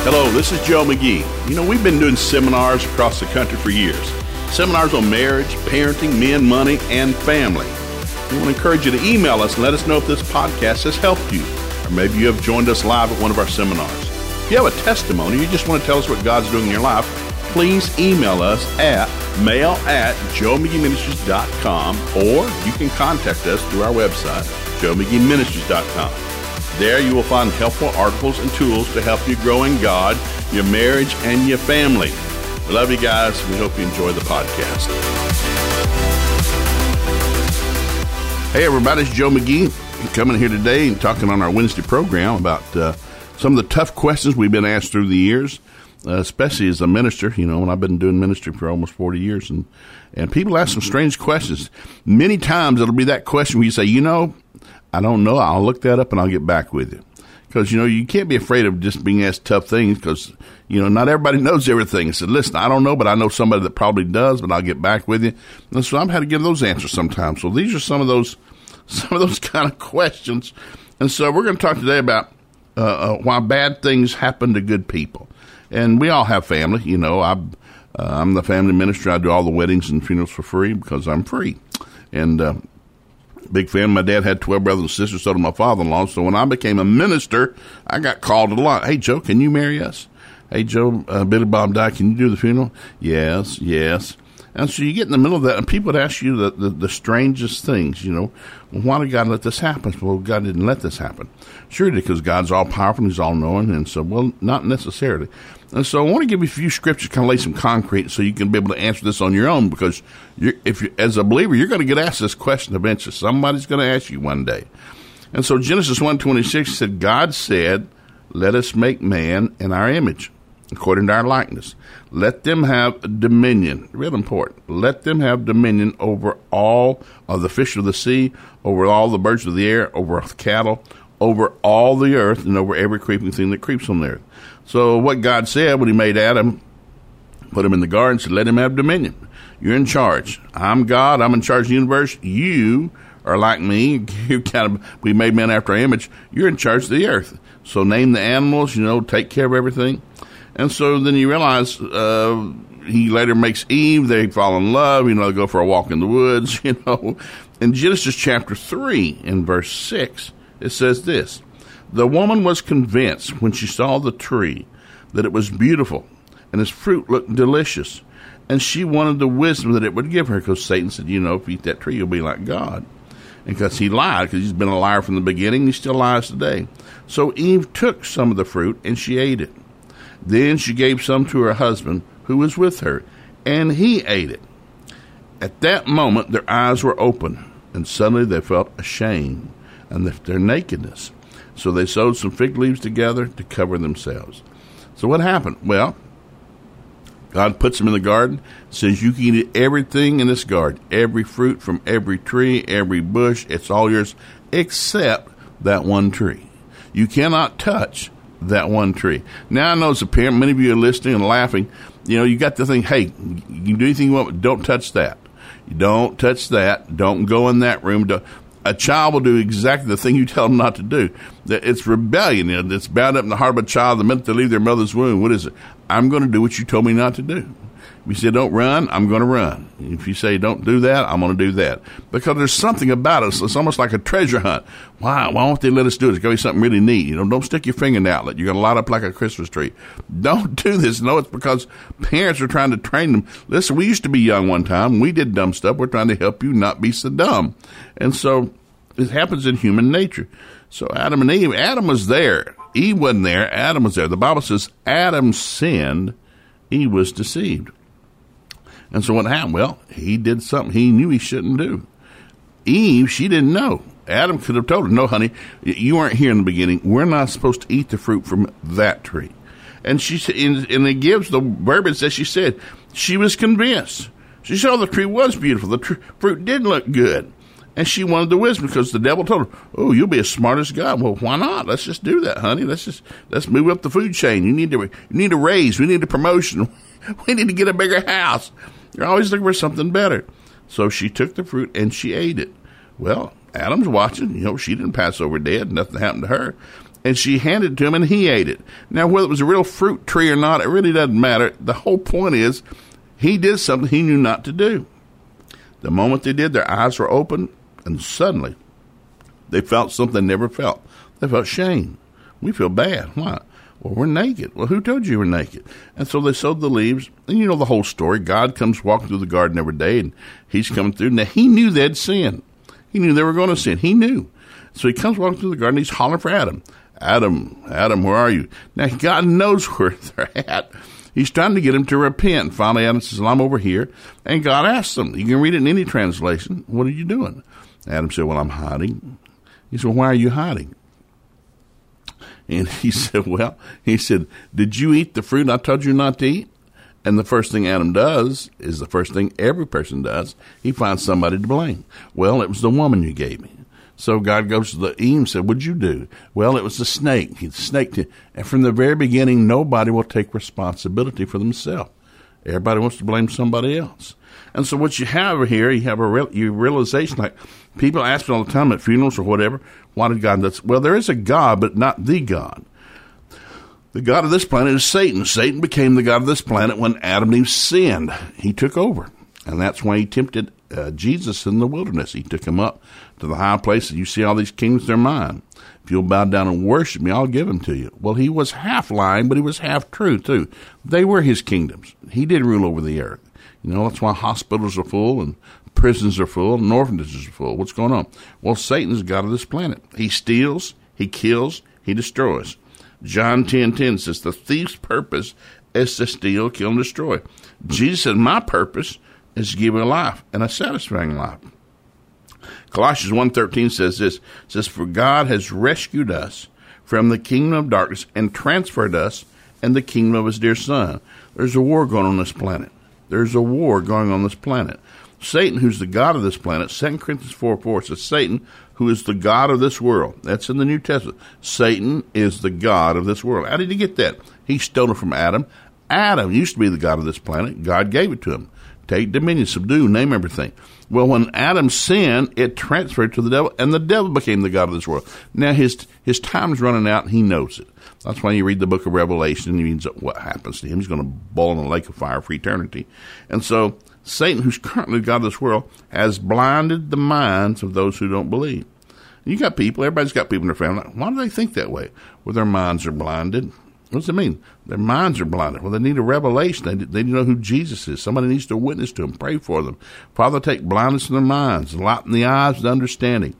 Hello, this is Joe McGee. You know, we've been doing seminars across the country for years. Seminars on marriage, parenting, men, money, and family. We want to encourage you to email us and let us know if this podcast has helped you. Or maybe you have joined us live at one of our seminars. If you have a testimony, you just want to tell us what God's doing in your life, please email us at mail@joemcgeeministries.com, or you can contact us through our website, joemcgeeministries.com. There you will find helpful articles and tools to help you grow in God, your marriage, and your family. We love you guys. We hope you enjoy the podcast. Hey everybody, it's Joe McGee coming here today and talking on our Wednesday program about some of the tough questions we've been asked through the years, especially as a minister. You know, when I've been doing ministry for almost 40 years, and people ask some strange questions. Many times it'll be that question where you say, you know, I don't know. I'll look that up and I'll get back with you. Because, you know, you can't be afraid of just being asked tough things because, you know, not everybody knows everything. I said, listen, I don't know, but I know somebody that probably does, but I'll get back with you. And so I've had to give those answers sometimes. So these are some of those kind of questions. And so we're going to talk today about why bad things happen to good people. And we all have family. You know, I'm the family minister. I do all the weddings and funerals for free because I'm free. And big fan. My dad had 12 brothers and sisters, so did my father-in-law. So when I became a minister, I got called a lot. Hey, Joe, can you marry us? Hey, Joe, Billy Bob died. Can you do the funeral? Yes. And so you get in the middle of that, and people would ask you the strangest things, you know. Well, why did God let this happen? Well, God didn't let this happen. Sure, because God's all-powerful and He's all-knowing, and so, well, not necessarily. And so I want to give you a few scriptures, kind of lay some concrete so you can be able to answer this on your own, because if you, as a believer, you're going to get asked this question eventually. Somebody's going to ask you one day. And so Genesis 1:26 said, God said, let us make man in our image, according to our likeness. Let them have dominion. Real important. Let them have dominion over all of the fish of the sea, over all the birds of the air, over cattle, over all the earth, and over every creeping thing that creeps on the earth. So what God said when He made Adam, put him in the garden, said, let him have dominion. You're in charge. I'm God. I'm in charge of the universe. You are like me. We made man after our image. You're in charge of the earth. So name the animals, you know, take care of everything. And so then you realize He later makes Eve. They fall in love. You know, they go for a walk in the woods, you know. In Genesis chapter 3, in verse 6, it says this. The woman was convinced when she saw the tree that it was beautiful and its fruit looked delicious. And she wanted the wisdom that it would give her, because Satan said, you know, if you eat that tree, you'll be like God. And because he lied, because he's been a liar from the beginning, he still lies today. So Eve took some of the fruit and she ate it. Then she gave some to her husband who was with her, and he ate it. At that moment, their eyes were open, and suddenly they felt ashamed and their nakedness. So they sewed some fig leaves together to cover themselves. So what happened? Well, God puts them in the garden, says you can eat everything in this garden, every fruit from every tree, every bush, it's all yours, except that one tree. You cannot touch that one tree. Now, I know as a parent, many of you are listening and laughing. You know, you got to think, hey, you can do anything you want, but don't touch that. Don't touch that. Don't go in that room. A child will do exactly the thing you tell them not to do. It's rebellion. You know, it's bound up in the heart of a child the minute they leave their mother's womb. What is it? I'm going to do what you told me not to do. If you say don't run, I'm going to run. If you say don't do that, I'm going to do that. Because there's something about us. It's almost like a treasure hunt. Why won't they let us do it? It's going to be something really neat. You know, don't stick your finger in the outlet. You're going to light up like a Christmas tree. Don't do this. No, it's because parents are trying to train them. Listen, we used to be young one time. We did dumb stuff. We're trying to help you not be so dumb. And so it happens in human nature. So Adam and Eve, Adam was there. Eve wasn't there. Adam was there. The Bible says Adam sinned. Eve was deceived. And so what happened? Well, he did something he knew he shouldn't do. Eve, she didn't know. Adam could have told her, no, honey, you weren't here in the beginning. We're not supposed to eat the fruit from that tree. And she said, and it gives the verbiage that she said. She was convinced. She saw the tree was beautiful. The fruit did look good. And she wanted the wisdom because the devil told her, oh, you'll be as smart as God. Well, why not? Let's just do that, honey. Let's move up the food chain. You need a raise. We need a promotion. We need to get a bigger house. You're always looking for something better. So she took the fruit and she ate it. Well, Adam's watching. You know, she didn't pass over dead. Nothing happened to her. and she handed it to him, and he ate it. Now, whether it was a real fruit tree or not, it really doesn't matter. The whole point is he did something he knew not to do. The moment they did, their eyes were open, and suddenly they felt something they never felt. They felt shame. We feel bad. Why? Well, we're naked. Well, who told you we're naked? And so they sowed the leaves, and you know the whole story. God comes walking through the garden every day, and he's coming through. Now, he knew they'd sin. He knew they were going to sin. He knew. So he comes walking through the garden, he's hollering for Adam. Adam, where are you? Now, God knows where they're at. He's trying to get him to repent. Finally, Adam says, well, I'm over here. And God asks him, you can read it in any translation, what are you doing? Adam said, well, I'm hiding. He said, well, why are you hiding? And he said, did you eat the fruit I told you not to eat? And the first thing Adam does is the first thing every person does. He finds somebody to blame. Well, it was the woman you gave me. So God goes to Eve and said, what'd you do? Well, it was the snake. He snaked it. And from the very beginning, nobody will take responsibility for themselves. Everybody wants to blame somebody else. And so what you have here, you have a realization, like people ask me all the time at funerals or whatever, why did God do this? Well, there is a God, but not the God. The God of this planet is Satan. Satan became the God of this planet when Adam and Eve sinned. He took over. And that's why he tempted Jesus in the wilderness. He took him up to the high place, and you see all these kings, they're mine. If you'll bow down and worship me, I'll give them to you. Well, he was half lying, but he was half true, too. They were his kingdoms. He did rule over the earth. You know, that's why hospitals are full and prisons are full and orphanages are full. What's going on? Well, Satan's God of this planet. He steals, he kills, he destroys. John 10:10 says, the thief's purpose is to steal, kill, and destroy. Jesus said, my purpose is to give a life, and a satisfying life. Colossians 1:13 says this, says, for God has rescued us from the kingdom of darkness and transferred us in the kingdom of his dear Son. There's a war going on this planet. There's a war going on this planet. Satan, who's the God of this planet, 2 Corinthians 4:4 says, Satan, who is the God of this world. That's in the New Testament. Satan is the God of this world. How did he get that? He stole it from Adam. Adam used to be the God of this planet. God gave it to him. Take dominion, subdue, name everything. Well, when Adam sinned, it transferred to the devil, and the devil became the God of this world. Now, his time's running out, and he knows it. That's why you read the book of Revelation, and he means what happens to him. He's going to boil in a lake of fire for eternity. And so Satan, who's currently the God of this world, has blinded the minds of those who don't believe. And you got people, everybody's got people in their family. Why do they think that way? Well, their minds are blinded. What does it mean? Their minds are blinded. Well, they need a revelation. They need to know who Jesus is. Somebody needs to witness to them, pray for them. Father, take blindness in their minds, lighten the eyes of understanding.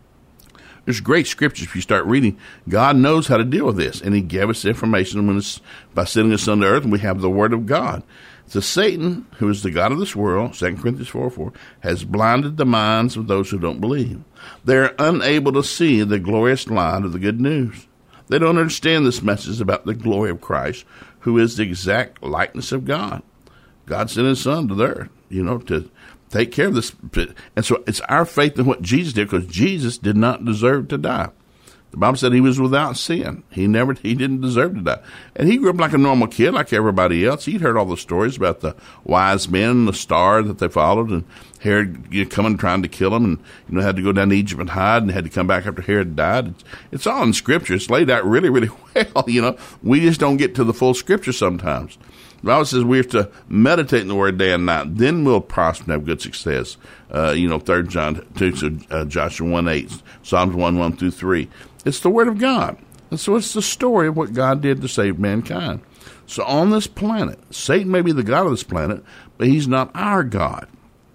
There's great scriptures if you start reading. God knows how to deal with this, and he gave us information by sending us on the earth, and we have the word of God. So Satan, who is the God of this world, 2 Corinthians 4:4, has blinded the minds of those who don't believe. They're unable to see the glorious light of the good news. They don't understand this message about the glory of Christ, who is the exact likeness of God. God sent his son to the earth, to take care of this. And so it's our faith in what Jesus did, because Jesus did not deserve to die. The Bible said he was without sin. He didn't deserve to die. And he grew up like a normal kid, like everybody else. He'd heard all the stories about the wise men and the star that they followed, and Herod coming trying to kill him, and had to go down to Egypt and hide, and had to come back after Herod died. It's all in Scripture. It's laid out really, really well. We just don't get to the full Scripture sometimes. The Bible says we have to meditate in the Word day and night. Then we'll prosper and have good success. 3 John 2, Joshua 1:8, Psalms 1:1-3. It's the Word of God. And so it's the story of what God did to save mankind. So on this planet, Satan may be the God of this planet, but he's not our God.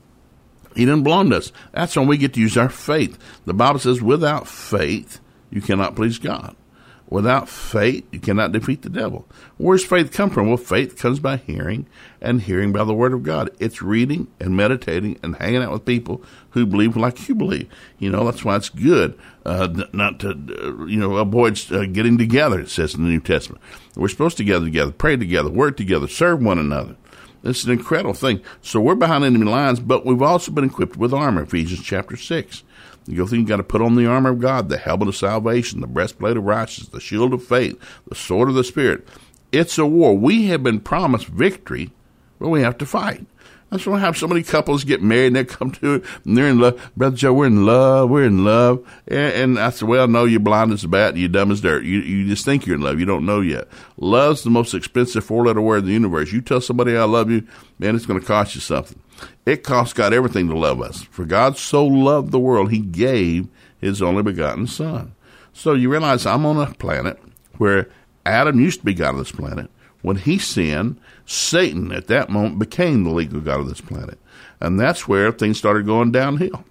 He didn't belong to us. That's when we get to use our faith. The Bible says without faith, you cannot please God. Without faith, you cannot defeat the devil. Where's faith come from? Well, faith comes by hearing, and hearing by the Word of God. It's reading and meditating and hanging out with people who believe like you believe. That's why it's good not to, avoid getting together, it says in the New Testament. We're supposed to gather together, pray together, work together, serve one another. It's an incredible thing. So we're behind enemy lines, but we've also been equipped with armor, Ephesians chapter 6. You go through, you got to put on the armor of God, the helmet of salvation, the breastplate of righteousness, the shield of faith, the sword of the Spirit. It's a war. We have been promised victory, but we have to fight. That's why I have so many couples get married and they come to it and they're in love. Brother Joe, we're in love. And I said, well, no, you're blind as a bat and you're dumb as dirt. You just think you're in love. You don't know yet. Love's the most expensive 4-letter word in the universe. You tell somebody I love you, man, it's going to cost you something. It costs God everything to love us. For God so loved the world, he gave his only begotten son. So you realize I'm on a planet where Adam used to be God of this planet. When he sinned, Satan at that moment became the legal God of this planet. And that's where things started going downhill.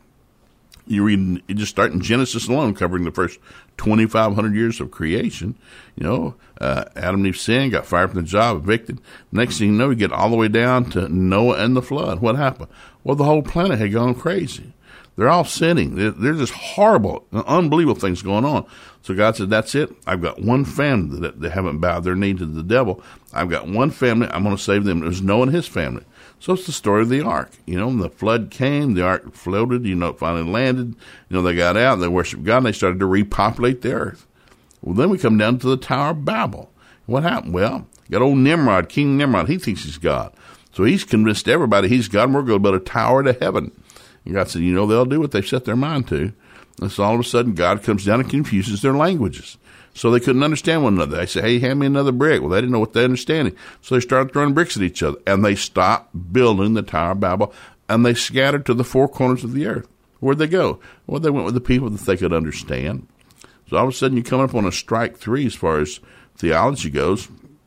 You just start in Genesis alone, covering the first 2,500 years of creation. Adam and Eve sinned, got fired from the job, evicted. Next thing you know, you get all the way down to Noah and the flood. What happened? Well, the whole planet had gone crazy. They're all sinning. There's just horrible, unbelievable things going on. So God said, that's it. I've got one family that they haven't bowed their knee to the devil. I've got one family. I'm going to save them. It was Noah and his family. So it's the story of the ark. When the flood came, the ark floated, it finally landed. They got out, they worshiped God, and they started to repopulate the earth. Well, then we come down to the Tower of Babel. What happened? Well, got old Nimrod, King Nimrod. He thinks he's God. So he's convinced everybody he's God, and we're going to build a tower to heaven. And God said, they'll do what they've set their mind to. And so all of a sudden, God comes down and confuses their languages. So they couldn't understand one another. They say, hey, hand me another brick. Well, they didn't know what they understood. So they started throwing bricks at each other. And they stopped building the Tower of Babel. And they scattered to the four corners of the earth. Where'd they go? Well, they went with the people that they could understand. So all of a sudden, you come up on a strike three as far as theology goes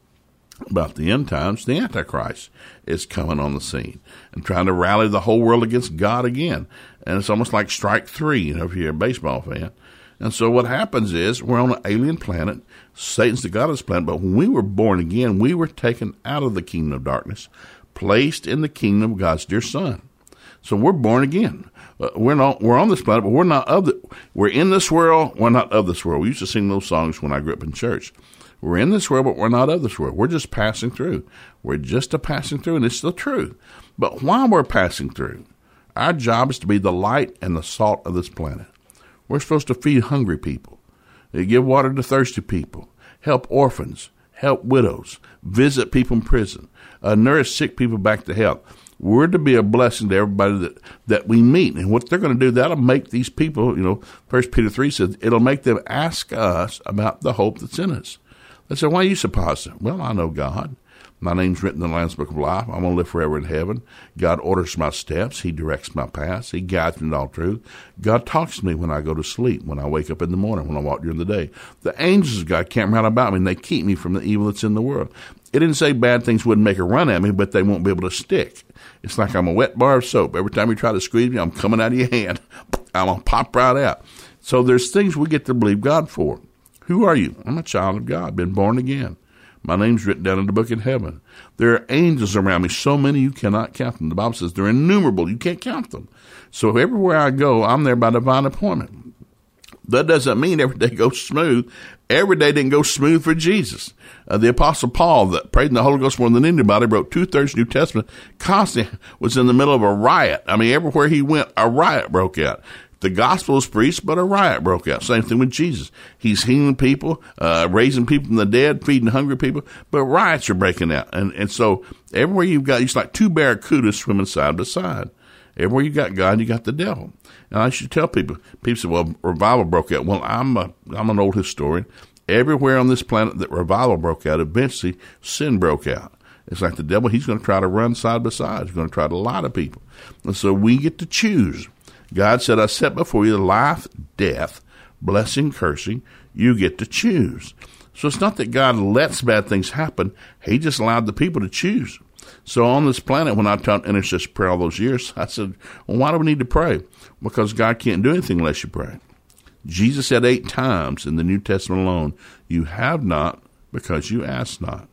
about the end times. The Antichrist is coming on the scene and trying to rally the whole world against God again. And it's almost like strike three, if you're a baseball fan. And so what happens is we're on an alien planet. Satan's the God of this planet. But when we were born again, we were taken out of the kingdom of darkness, placed in the kingdom of God's dear Son. So we're born again. We're on this planet, but we're not we're in this world. We're not of this world. We used to sing those songs when I grew up in church. We're in this world, but we're not of this world. We're just passing through. We're just passing through, and it's the truth. But while we're passing through, our job is to be the light and the salt of this planet. We're supposed to feed hungry people, give water to thirsty people, help orphans, help widows, visit people in prison, nourish sick people back to health. We're to be a blessing to everybody that we meet. And what they're going to do, that'll make these people, 1 Peter 3 says, it'll make them ask us about the hope that's in us. They say, why are you so positive? Well, I know God. My name's written in the Lamb's Book of Life. I'm going to live forever in heaven. God orders my steps. He directs my paths. He guides me in all truth. God talks to me when I go to sleep, when I wake up in the morning, when I walk during the day. The angels of God camp around about me, and they keep me from the evil that's in the world. It didn't say bad things wouldn't make a run at me, but they won't be able to stick. It's like I'm a wet bar of soap. Every time you try to squeeze me, I'm coming out of your hand. I'm going to pop right out. So there's things we get to believe God for. Who are you? I'm a child of God, been born again. My name's written down in the book in heaven. There are angels around me, so many you cannot count them. The Bible says they're innumerable. You can't count them. So everywhere I go, I'm there by divine appointment. That doesn't mean every day goes smooth. Every day didn't go smooth for Jesus. The Apostle Paul, that prayed in the Holy Ghost more than anybody, wrote 2/3 New Testament, constantly was in the middle of a riot. I mean, everywhere he went, a riot broke out. The gospel is preached, but a riot broke out. Same thing with Jesus. He's healing people, raising people from the dead, feeding hungry people, but riots are breaking out. And so everywhere you've got, it's like two barracudas swimming side by side. Everywhere you got God, you got the devil. And I should tell people say, well, revival broke out. Well, I'm an old historian. Everywhere on this planet that revival broke out, eventually sin broke out. It's like the devil, he's going to try to run side by side. He's going to try to lie to people. And so we get to choose. God said, I set before you life, death, blessing, cursing. You get to choose. So it's not that God lets bad things happen. He just allowed the people to choose. So on this planet, when I taught intercessory prayer all those years, I said, well, why do we need to pray? Because God can't do anything unless you pray. Jesus said 8 times in the New Testament alone, you have not because you ask not.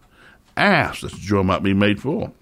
Ask that your joy might be made full.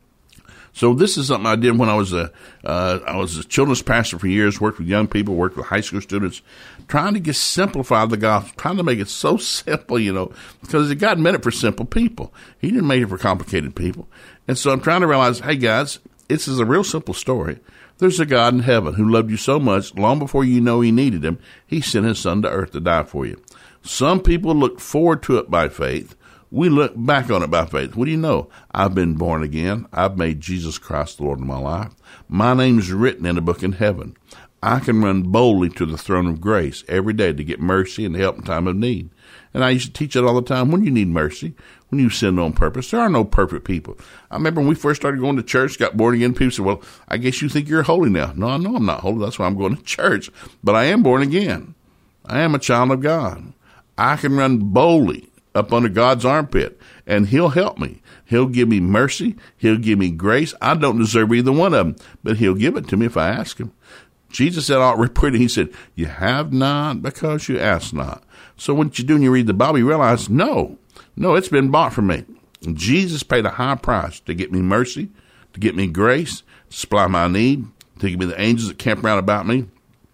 So this is something I did when I was a children's pastor for years, worked with young people, worked with high school students, trying to simplify the gospel, trying to make it so simple, because God meant it for simple people. He didn't make it for complicated people. And so I'm trying to realize, hey guys, this is a real simple story. There's a God in heaven who loved you so much, long before you know he needed him, he sent his son to earth to die for you. Some people look forward to it by faith. We look back on it by faith. What do you know? I've been born again. I've made Jesus Christ the Lord of my life. My name's written in a book in heaven. I can run boldly to the throne of grace every day to get mercy and help in time of need. And I used to teach it all the time. When you need mercy, when you sin on purpose, there are no perfect people. I remember when we first started going to church, got born again, people said, well, I guess you think you're holy now. No, I know I'm not holy. That's why I'm going to church. But I am born again. I am a child of God. I can run boldly up under God's armpit, and he'll help me. He'll give me mercy. He'll give me grace. I don't deserve either one of them, but he'll give it to me if I ask him. Jesus said, I'll repeat it. He said, you have not because you ask not. So what you do when you read the Bible, you realize, no, it's been bought for me. Jesus paid a high price to get me mercy, to get me grace, to supply my need, to give me the angels that camp around about me.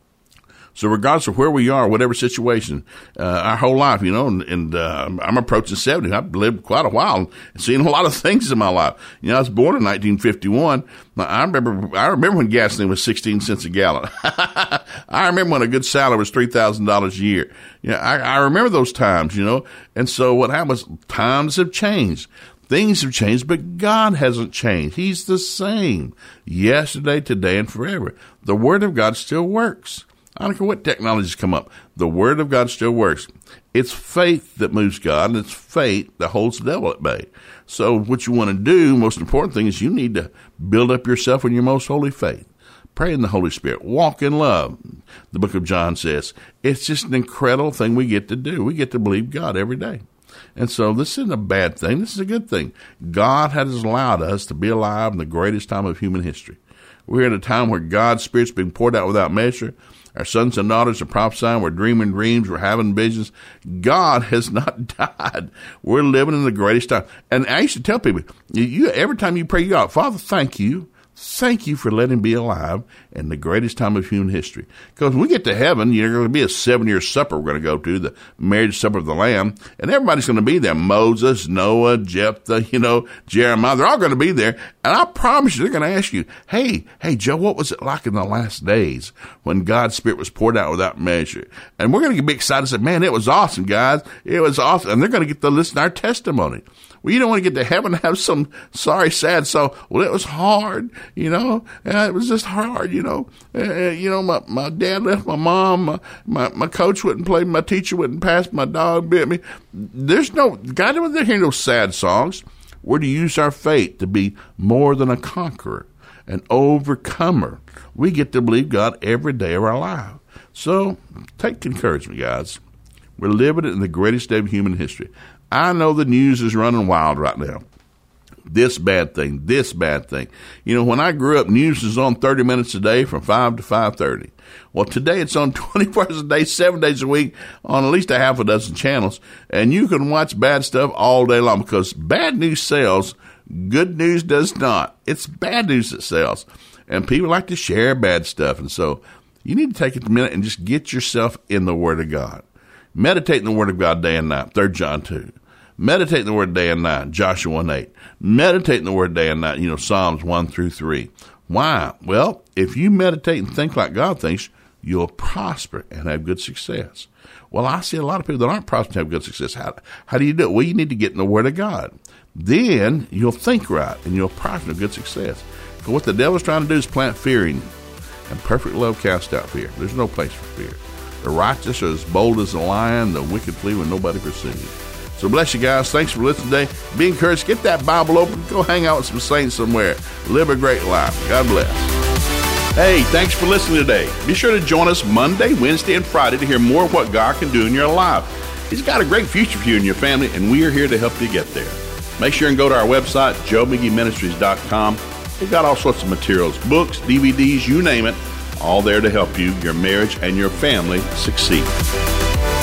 So regardless of where we are, whatever situation, our whole life, and I'm approaching 70. I've lived quite a while and seen a lot of things in my life. I was born in 1951. I remember when gasoline was 16 cents a gallon. I remember when a good salary was $3,000 a year. I remember those times, and so what happens, times have changed. Things have changed, but God hasn't changed. He's the same yesterday, today, and forever. The Word of God still works. I don't care what technologies come up. The Word of God still works. It's faith that moves God, and it's faith that holds the devil at bay. So what you want to do, most important thing, is you need to build up yourself in your most holy faith. Pray in the Holy Spirit. Walk in love. The book of John says it's just an incredible thing we get to do. We get to believe God every day. And so this isn't a bad thing. This is a good thing. God has allowed us to be alive in the greatest time of human history. We're at a time where God's Spirit's being poured out without measure. Our sons and daughters are prophesying. We're dreaming dreams. We're having visions. God has not died. We're living in the greatest time. And I used to tell people, every time you pray, you go, Father, thank you. Thank you for letting me be alive in the greatest time of human history. Because when we get to heaven, you're going to be a 7-year supper we're going to go to, the marriage supper of the Lamb, and everybody's going to be there. Moses, Noah, Jephthah, Jeremiah, they're all going to be there. And I promise you, they're going to ask you, hey, Joe, what was it like in the last days when God's Spirit was poured out without measure? And we're going to be excited and say, man, it was awesome, guys. It was awesome. And they're going to get to listen to our testimony. Well, you don't want to get to heaven and have some sorry, sad song. Well, it was hard, it was just hard, my dad left my mom, my coach wouldn't play, my teacher wouldn't pass, my dog bit me. God doesn't hear no sad songs. We're to use our faith to be more than a conqueror, an overcomer. We get to believe God every day of our life. So take encouragement, guys. We're living in the greatest day of human history. I know the news is running wild right now. This bad thing. When I grew up, news was on 30 minutes a day from 5 to 5:30. Well, today it's on 24 hours a day, 7 days a week on at least a half a dozen channels. And you can watch bad stuff all day long because bad news sells. Good news does not. It's bad news that sells. And people like to share bad stuff. And so you need to take a minute and just get yourself in the Word of God. Meditate in the Word of God day and night, 3 John 2. Meditate in the Word day and night, Joshua 1:8. Meditate in the Word day and night, Psalms 1 through 3. Why? Well, if you meditate and think like God thinks, you'll prosper and have good success. Well, I see a lot of people that aren't prospering and have good success. How do you do it? Well, you need to get in the Word of God. Then you'll think right and you'll prosper and have good success. Because what the devil's trying to do is plant fear in you. And perfect love casts out fear. There's no place for fear. The righteous are as bold as a lion. The wicked flee when nobody pursues. So bless you guys. Thanks for listening today. Be encouraged. Get that Bible open. Go hang out with some saints somewhere. Live a great life. God bless. Hey, thanks for listening today. Be sure to join us Monday, Wednesday, and Friday to hear more of what God can do in your life. He's got a great future for you and your family, and we are here to help you get there. Make sure and go to our website, joemcgeeministries.com. We've got all sorts of materials, books, DVDs, you name it, all there to help you, your marriage, and your family succeed.